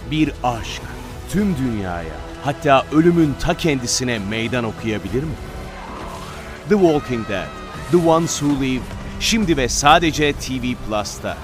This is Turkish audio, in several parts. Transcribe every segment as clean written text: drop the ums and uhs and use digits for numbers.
Bir aşk tüm dünyaya, hatta ölümün ta kendisine meydan okuyabilir mi? The Walking Dead, The Ones Who Live, şimdi ve sadece TV Plus'ta.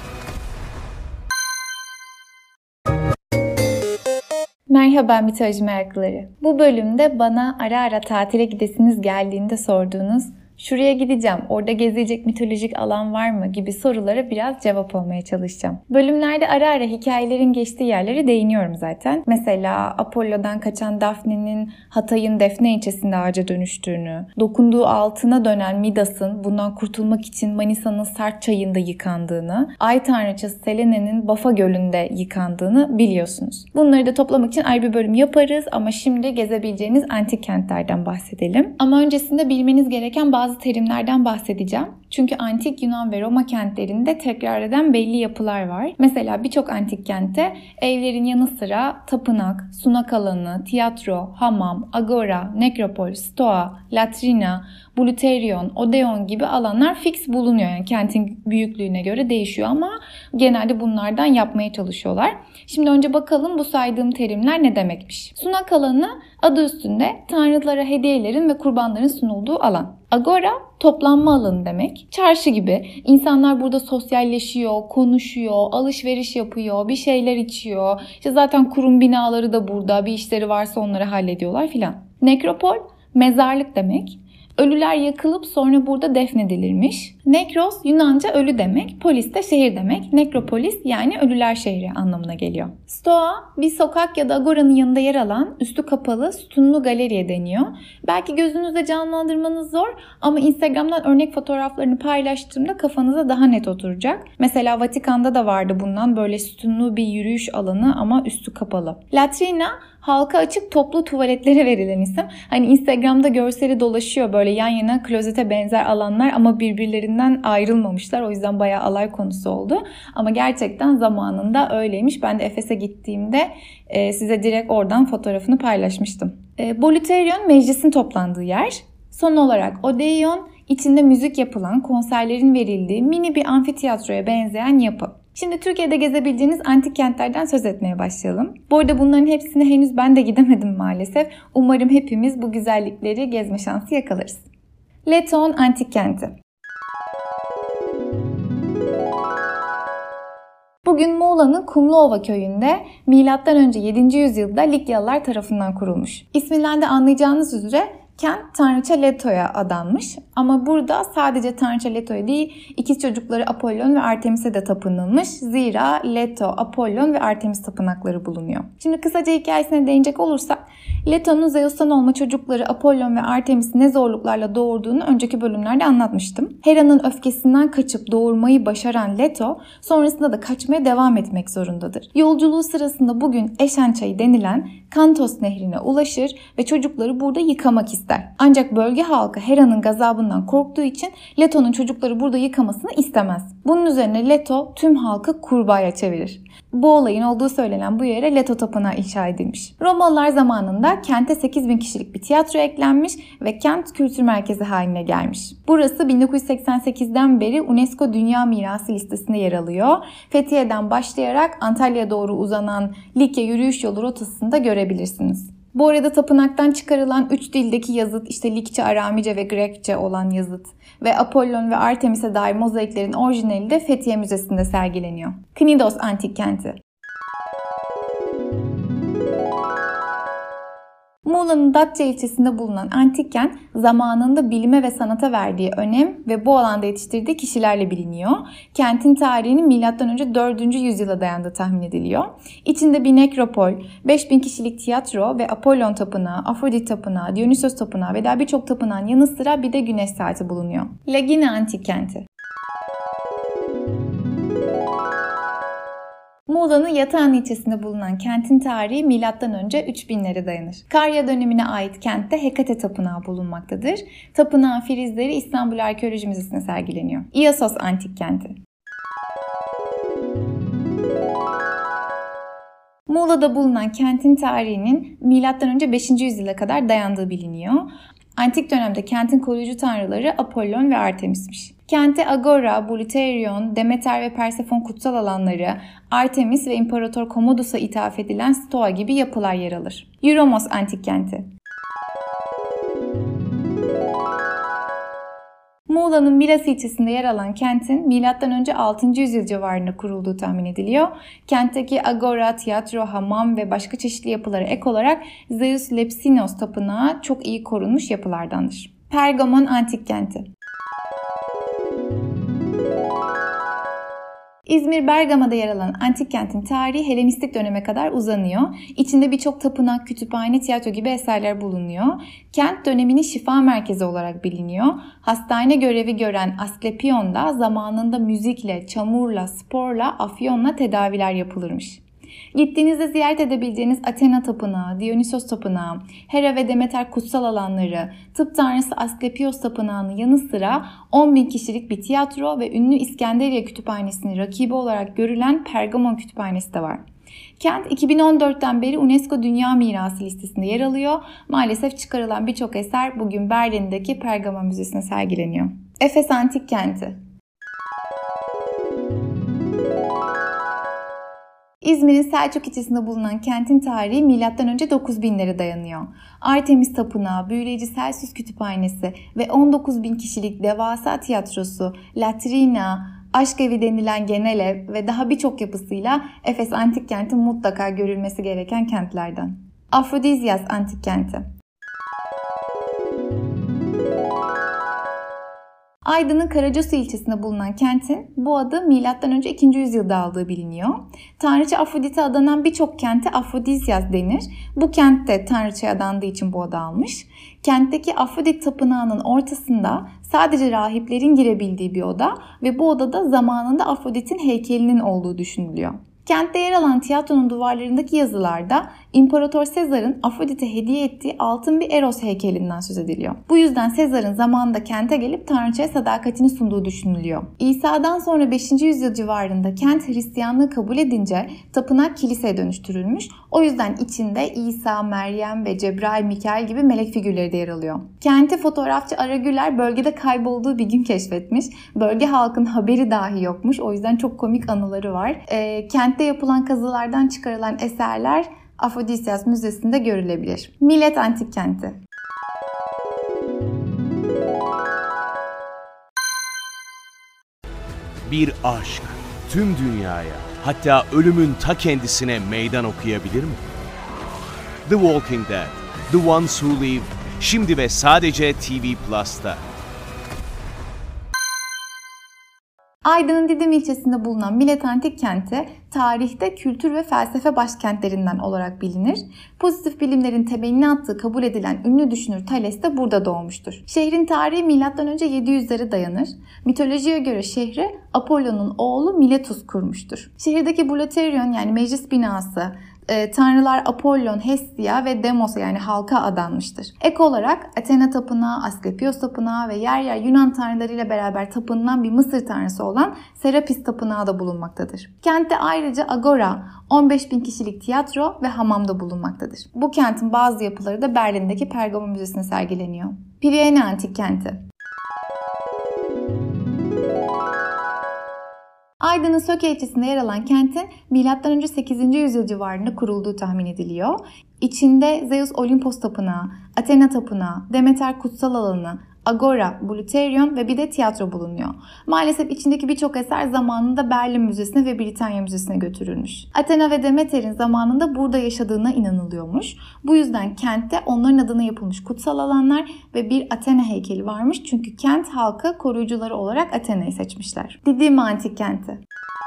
Merhaba mitoloji meraklıları. Bu bölümde bana ara ara tatile gidesiniz geldiğinde sorduğunuz "Şuraya gideceğim, orada gezilecek mitolojik alan var mı?" gibi sorulara biraz cevap olmaya çalışacağım. Bölümlerde ara ara hikayelerin geçtiği yerlere değiniyorum zaten. Mesela Apollo'dan kaçan Daphne'nin Hatay'ın Defne ilçesinde ağaca dönüştüğünü, dokunduğu altına dönen Midas'ın bundan kurtulmak için Manisa'nın Sart çayında yıkandığını, Ay tanrıçası Selene'nin Bafa Gölü'nde yıkandığını biliyorsunuz. Bunları da toplamak için ayrı bir bölüm yaparız ama şimdi gezebileceğiniz antik kentlerden bahsedelim. Ama öncesinde bilmeniz gereken bazı terimlerden bahsedeceğim. Çünkü antik Yunan ve Roma kentlerinde tekrar eden belli yapılar var. Mesela birçok antik kentte evlerin yanı sıra tapınak, sunak alanı, tiyatro, hamam, agora, nekropol, stoa, latrina, buluterion, odeon gibi alanlar fix bulunuyor. Yani kentin büyüklüğüne göre değişiyor ama genelde bunlardan yapmaya çalışıyorlar. Şimdi önce bakalım bu saydığım terimler ne demekmiş. Sunak alanı adı üstünde tanrılara hediyelerin ve kurbanların sunulduğu alan. Agora toplanma alanı demek. Çarşı gibi. İnsanlar burada sosyalleşiyor, konuşuyor, alışveriş yapıyor, bir şeyler içiyor. İşte zaten kurum binaları da burada. Bir işleri varsa onları hallediyorlar filan. Nekropol mezarlık demek. Ölüler yakılıp sonra burada defnedilirmiş. Nekros Yunanca ölü demek, polis de şehir demek. Nekropolis yani ölüler şehri anlamına geliyor. Stoa bir sokak ya da agoranın yanında yer alan üstü kapalı sütunlu galeriye deniyor. Belki gözünüzde canlandırmanız zor ama Instagram'dan örnek fotoğraflarını paylaştığımda kafanıza daha net oturacak. Mesela Vatikan'da da vardı bundan böyle sütunlu bir yürüyüş alanı ama üstü kapalı. Latrina halka açık toplu tuvaletlere verilen isim. Hani Instagram'da görseli dolaşıyor böyle yan yana klozete benzer alanlar ama birbirlerinden ayrılmamışlar. O yüzden bayağı alay konusu oldu. Ama gerçekten zamanında öyleymiş. Ben de Efes'e gittiğimde size direkt oradan fotoğrafını paylaşmıştım. Boluterion meclisin toplandığı yer. Son olarak Odeion içinde müzik yapılan, konserlerin verildiği mini bir amfiteyatroya benzeyen yapı. Şimdi Türkiye'de gezebileceğiniz antik kentlerden söz etmeye başlayalım. Bu arada bunların hepsine henüz ben de gidemedim maalesef. Umarım hepimiz bu güzellikleri gezme şansı yakalarız. Leton Antik Kenti. Bugün Muğla'nın Kumluova köyünde M.Ö. 7. yüzyılda Likyalılar tarafından kurulmuş. İsminden de anlayacağınız üzere kent Tanrıça Leto'ya adanmış ama burada sadece Tanrıça Leto'ya değil ikiz çocukları Apollon ve Artemis'e de tapınılmış. Zira Leto, Apollon ve Artemis tapınakları bulunuyor. Şimdi kısaca hikayesine değinecek olursak Leto'nun Zeus'tan olma çocukları Apollon ve Artemis'i ne zorluklarla doğurduğunu önceki bölümlerde anlatmıştım. Hera'nın öfkesinden kaçıp doğurmayı başaran Leto sonrasında da kaçmaya devam etmek zorundadır. Yolculuğu sırasında bugün Eşen Çayı denilen Kantos nehrine ulaşır ve çocukları burada yıkamak ister. Ancak bölge halkı Hera'nın gazabından korktuğu için Leto'nun çocukları burada yıkamasını istemez. Bunun üzerine Leto tüm halkı kurbağaya çevirir. Bu olayın olduğu söylenen bu yere Leto Tapınağı inşa edilmiş. Romalılar zamanında kente 8.000 kişilik bir tiyatro eklenmiş ve kent kültür merkezi haline gelmiş. Burası 1988'den beri UNESCO Dünya Mirası listesinde yer alıyor. Fethiye'den başlayarak Antalya'ya doğru uzanan Likya yürüyüş yolu rotasında görebilirsiniz. Bu arada tapınaktan çıkarılan 3 dildeki yazıt, işte Likçe, Aramice ve Grekçe olan yazıt ve Apollon ve Artemis'e dair mozaiklerin orijinali de Fethiye Müzesi'nde sergileniyor. Knidos Antik Kenti. Muğla'nın Datça ilçesinde bulunan antik kent zamanında bilime ve sanata verdiği önem ve bu alanda yetiştirdiği kişilerle biliniyor. Kentin tarihinin M.Ö. 4. yüzyıla dayandığı tahmin ediliyor. İçinde bir nekropol, 5.000 kişilik tiyatro ve Apollon Tapınağı, Afrodit Tapınağı, Dionysos Tapınağı ve daha birçok tapınağın yanı sıra bir de güneş saati bulunuyor. Lagina Antik Kenti. Muğla'nın Yatağan ilçesinde bulunan kentin tarihi M.Ö. 3000'lere dayanır. Karya dönemine ait kentte Hekate Tapınağı bulunmaktadır. Tapınağın filizleri İstanbul Arkeoloji Müzesi'nde sergileniyor. İassos Antik Kenti. Muğla'da bulunan kentin tarihinin M.Ö. 5. yüzyıla kadar dayandığı biliniyor. Antik dönemde kentin koruyucu tanrıları Apollon ve Artemis'miş. Kente Agora, Bouleuterion, Demeter ve Persefon kutsal alanları, Artemis ve İmparator Commodus'a ithaf edilen Stoa gibi yapılar yer alır. Euromos antik kenti. Muğla'nın Milas ilçesinde yer alan kentin M.Ö. 6. yüzyıl civarında kurulduğu tahmin ediliyor. Kentteki agora, tiyatro, hamam ve başka çeşitli yapılara ek olarak Zeus Lepsinos tapınağı çok iyi korunmuş yapılardandır. Pergamon antik kenti. İzmir Bergama'da yer alan antik kentin tarihi Helenistik döneme kadar uzanıyor. İçinde birçok tapınak, kütüphane, tiyatro gibi eserler bulunuyor. Kent döneminin şifa merkezi olarak biliniyor. Hastane görevi gören Asklepion'da zamanında müzikle, çamurla, sporla, afyonla tedaviler yapılırmış. Gittiğinizde ziyaret edebileceğiniz Athena Tapınağı, Dionysos Tapınağı, Hera ve Demeter kutsal alanları, tıp tanrısı Asklepios Tapınağı'nın yanı sıra 10.000 kişilik bir tiyatro ve ünlü İskenderiye Kütüphanesi'nin rakibi olarak görülen Pergamon Kütüphanesi de var. Kent 2014'ten beri UNESCO Dünya Mirası listesinde yer alıyor. Maalesef çıkarılan birçok eser bugün Berlin'deki Pergamon Müzesi'nde sergileniyor. Efes Antik Kenti. İzmir'in Selçuk ilçesinde bulunan kentin tarihi M.Ö. 9000'lere dayanıyor. Artemis Tapınağı, büyüleyici Celsus Kütüphanesi ve 19.000 kişilik devasa tiyatrosu, latrina, aşk evi denilen genel ev ve daha birçok yapısıyla Efes Antik Kenti mutlaka görülmesi gereken kentlerden. Afrodizyas Antik Kenti. Aydın'ın Karacasu ilçesinde bulunan kentin bu adı M.Ö. 2. yüzyılda aldığı biliniyor. Tanrıça Afrodit'e adanan birçok kente Afrodizyas denir. Bu kent de tanrıçaya adandığı için bu adı almış. Kentteki Afrodit tapınağının ortasında sadece rahiplerin girebildiği bir oda ve bu odada zamanında Afrodit'in heykelinin olduğu düşünülüyor. Kentte yer alan tiyatronun duvarlarındaki yazılarda İmparator Sezar'ın Afrodit'e hediye ettiği altın bir Eros heykelinden söz ediliyor. Bu yüzden Sezar'ın zamanında kente gelip tanrıçaya sadakatini sunduğu düşünülüyor. İsa'dan sonra 5. yüzyıl civarında kent Hristiyanlığı kabul edince tapınak kiliseye dönüştürülmüş. O yüzden içinde İsa, Meryem ve Cebrail, Mikail gibi melek figürleri de yer alıyor. Kenti fotoğrafçı Ara Güler bölgede kaybolduğu bir gün keşfetmiş. Bölge halkın haberi dahi yokmuş. O yüzden çok komik anıları var. Kentte yapılan kazılardan çıkarılan eserler Afrodisyas Müzesi'nde görülebilir. Milet Antik Kenti. Bir aşk tüm dünyaya, hatta ölümün ta kendisine meydan okuyabilir mi? The Walking Dead, The Ones Who Live, şimdi ve sadece TV Plus'ta. Aydın'ın Didim ilçesinde bulunan Milet Antik Kenti, tarihte kültür ve felsefe başkentlerinden olarak bilinir. Pozitif bilimlerin temelini attığı kabul edilen ünlü düşünür Thales de burada doğmuştur. Şehrin tarihi M.Ö. 700'lere dayanır. Mitolojiye göre şehri Apollon'un oğlu Miletus kurmuştur. Şehirdeki Bouleuterion yani meclis binası, tanrılar Apollon, Hestia ve Demos yani halka adanmıştır. Ek olarak Athena Tapınağı, Asklepios Tapınağı ve yer yer Yunan tanrılarıyla beraber tapınılan bir Mısır tanrısı olan Serapis Tapınağı da bulunmaktadır. Kentte ayrıca Agora, 15.000 kişilik tiyatro ve hamam da bulunmaktadır. Bu kentin bazı yapıları da Berlin'deki Pergamon Müzesi'nde sergileniyor. Priene Antik Kenti. Aydın'ın Söke ilçesinde yer alan kentin M.Ö. 8. yüzyıl civarında kurulduğu tahmin ediliyor. İçinde Zeus Olimpos Tapınağı, Athena Tapınağı, Demeter Kutsal Alanı, Agora, Bouleuterion ve bir de tiyatro bulunuyor. Maalesef içindeki birçok eser zamanında Berlin Müzesi'ne ve Britanya Müzesi'ne götürülmüş. Athena ve Demeter'in zamanında burada yaşadığına inanılıyormuş. Bu yüzden kentte onların adına yapılmış kutsal alanlar ve bir Athena heykeli varmış. Çünkü kent halkı koruyucuları olarak Athena'yı seçmişler. Didim Antik Kenti.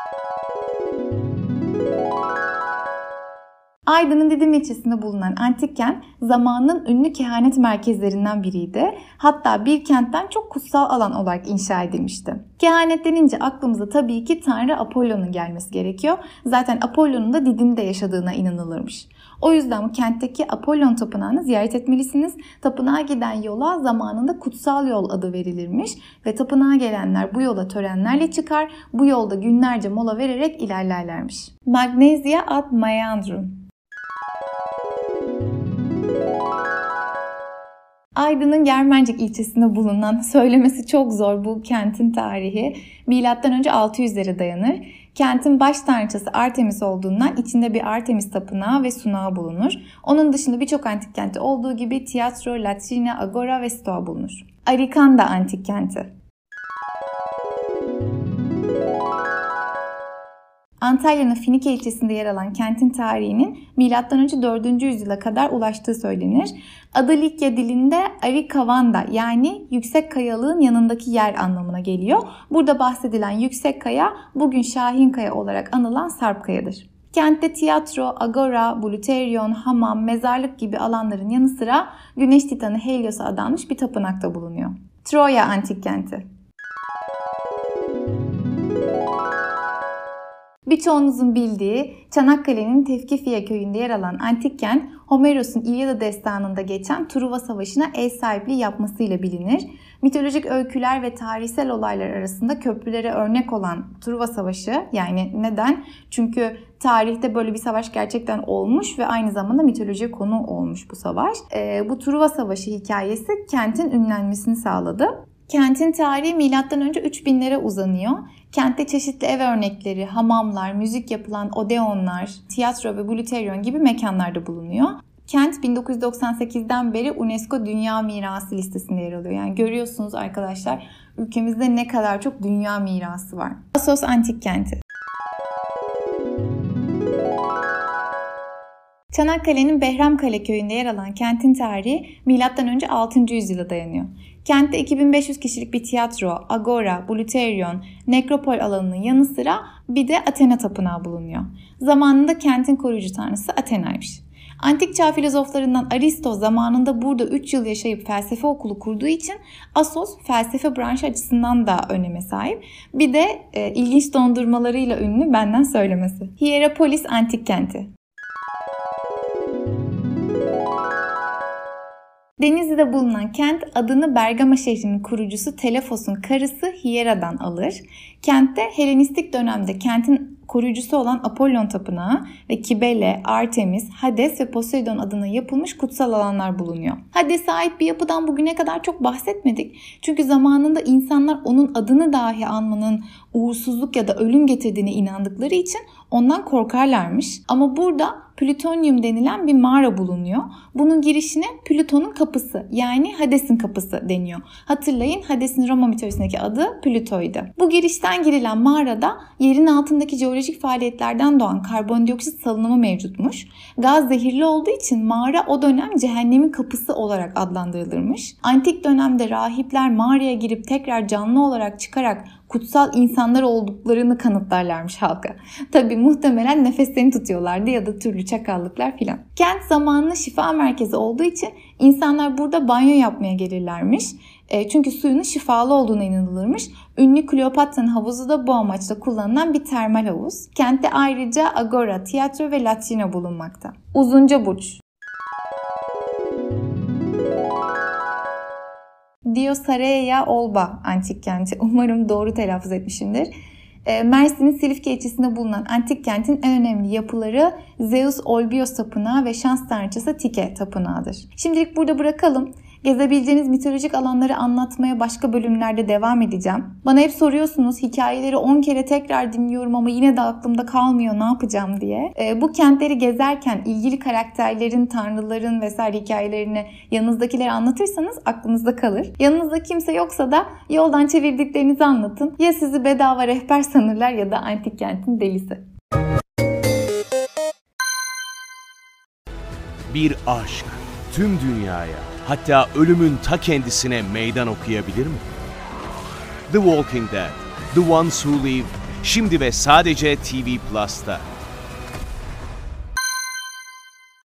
Aydın'ın Didim ilçesinde bulunan antik kent zamanın ünlü kehanet merkezlerinden biriydi. Hatta bir kentten çok kutsal alan olarak inşa edilmişti. Kehanet denince aklımıza tabii ki Tanrı Apollon'un gelmesi gerekiyor. Zaten Apollon'un da Didim'de yaşadığına inanılırmış. O yüzden bu kentteki Apollon Tapınağı'nı ziyaret etmelisiniz. Tapınağa giden yola zamanında kutsal yol adı verilirmiş ve tapınağa gelenler bu yola törenlerle çıkar. Bu yolda günlerce mola vererek ilerlerlermiş. Magnesia ad Maiandrum. Aydın'ın Germencik ilçesinde bulunan, söylemesi çok zor bu kentin tarihi, M.Ö. 600'lere dayanır. Kentin baş tanrıçası Artemis olduğundan içinde bir Artemis tapınağı ve sunağı bulunur. Onun dışında birçok antik kenti olduğu gibi tiyatro, latrina, agora ve stoa bulunur. Arikanda antik kenti. Antalya'nın Finike ilçesinde yer alan kentin tarihinin M.Ö. 4. yüzyıla kadar ulaştığı söylenir. Adı Likya dilinde Arikavanda yani yüksek kayalığın yanındaki yer anlamına geliyor. Burada bahsedilen yüksek kaya bugün Şahinkaya olarak anılan Sarpkaya'dır. Kentte tiyatro, agora, buluteryon, hamam, mezarlık gibi alanların yanı sıra güneş titanı Helios'a adanmış bir tapınak da bulunuyor. Troya antik kenti. Birçoğunuzun bildiği Çanakkale'nin Tevkifiye köyünde yer alan antik kent, Homeros'un İlyada destanında geçen Truva Savaşı'na ev sahipliği yapmasıyla bilinir. Mitolojik öyküler ve tarihsel olaylar arasında köprülere örnek olan Truva Savaşı, yani neden? Çünkü tarihte böyle bir savaş gerçekten olmuş ve aynı zamanda mitolojiye konu olmuş bu savaş. Bu Truva Savaşı hikayesi kentin ünlenmesini sağladı. Kentin tarihi M.Ö. 3000'lere uzanıyor. Kentte çeşitli ev örnekleri, hamamlar, müzik yapılan odeonlar, tiyatro ve buluteryon gibi mekanlarda bulunuyor. Kent 1998'den beri UNESCO Dünya Mirası listesinde yer alıyor. Yani görüyorsunuz arkadaşlar, ülkemizde ne kadar çok dünya mirası var. Assos antik kenti. Çanakkale'nin Behramkale köyünde yer alan kentin tarihi M.Ö. 6. yüzyıla dayanıyor. Kentte 2500 kişilik bir tiyatro, agora, buluteryon, nekropol alanının yanı sıra bir de Athena tapınağı bulunuyor. Zamanında kentin koruyucu tanrısı Athena'ymış. Antik çağ filozoflarından Aristo zamanında burada 3 yıl yaşayıp felsefe okulu kurduğu için Assos felsefe branşı açısından da öneme sahip. Bir de ilginç dondurmalarıyla ünlü benden söylemesi. Hierapolis antik kenti. Denizli'de bulunan kent adını Bergama şehrinin kurucusu Telefos'un karısı Hiera'dan alır. Kentte Helenistik dönemde kentin koruyucusu olan Apollon Tapınağı ve Kibele, Artemis, Hades ve Poseidon adına yapılmış kutsal alanlar bulunuyor. Hades'e ait bir yapıdan bugüne kadar çok bahsetmedik. Çünkü zamanında insanlar onun adını dahi anmanın uğursuzluk ya da ölüm getirdiğine inandıkları için ondan korkarlarmış. Ama burada Plütonyum denilen bir mağara bulunuyor. Bunun girişine Plüton'un kapısı yani Hades'in kapısı deniyor. Hatırlayın, Hades'in Roma mitolojisindeki adı Plüto'ydu. Bu girişten girilen mağarada yerin altındaki jeolojik faaliyetlerden doğan karbondioksit salınımı mevcutmuş. Gaz zehirli olduğu için mağara o dönem cehennemin kapısı olarak adlandırılırmış. Antik dönemde rahipler mağaraya girip tekrar canlı olarak çıkarak kutsal insanlar olduklarını kanıtlarlarmış halka. Tabii muhtemelen nefeslerini tutuyorlardı ya da türlü çakallıklar filan. Kent zamanının şifa merkezi olduğu için insanlar burada banyo yapmaya gelirlermiş. Çünkü suyunun şifalı olduğuna inanılırmış. Ünlü Kleopatra'nın havuzu da bu amaçla kullanılan bir termal havuz. Kentte ayrıca agora, tiyatro ve latrina bulunmakta. Uzuncaburç. Diosareia Olba antik kenti. Umarım doğru telaffuz etmişimdir. Mersin'in Silifke ilçesinde bulunan antik kentin en önemli yapıları Zeus Olbios Tapınağı ve şans tanrıçası Tike Tapınağı'dır. Şimdilik burada bırakalım. Gezebileceğiniz mitolojik alanları anlatmaya başka bölümlerde devam edeceğim. Bana hep soruyorsunuz, hikayeleri 10 kere tekrar dinliyorum ama yine de aklımda kalmıyor, ne yapacağım diye. Bu kentleri gezerken ilgili karakterlerin, tanrıların vesaire hikayelerini yanınızdakilere anlatırsanız aklınızda kalır. Yanınızda kimse yoksa da yoldan çevirdiklerinizi anlatın. Ya sizi bedava rehber sanırlar ya da antik kentin delisi. Bir aşk tüm dünyaya, hatta ölümün ta kendisine meydan okuyabilir mi? The Walking Dead, The Ones Who Live, şimdi ve sadece TV Plus'ta.